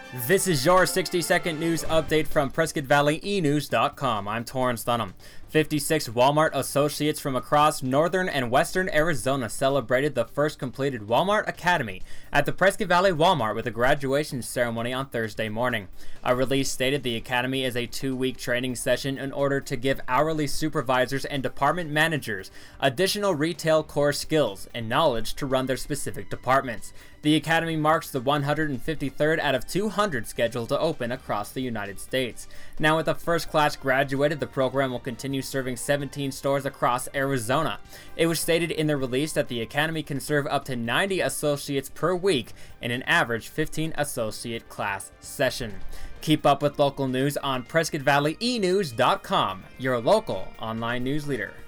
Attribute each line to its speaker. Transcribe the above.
Speaker 1: This is your 60-second news update from PrescottValleyENews.com. I'm Torrance Dunham. 56 Walmart associates from across northern and western Arizona celebrated the first completed Walmart Academy at the Prescott Valley Walmart with a graduation ceremony on Thursday morning. A release stated the academy is a 2-week training session in order to give hourly supervisors and department managers additional retail core skills and knowledge to run their specific departments. The academy marks the 153rd out of 200 scheduled to open across the United States. Now, with the first class graduated, the program will continue serving 17 stores across Arizona. It was stated in the release that the academy can serve up to 90 associates per week in an average 15 associate class session. Keep up with local news on PrescottValleyENews.com, your local online news leader.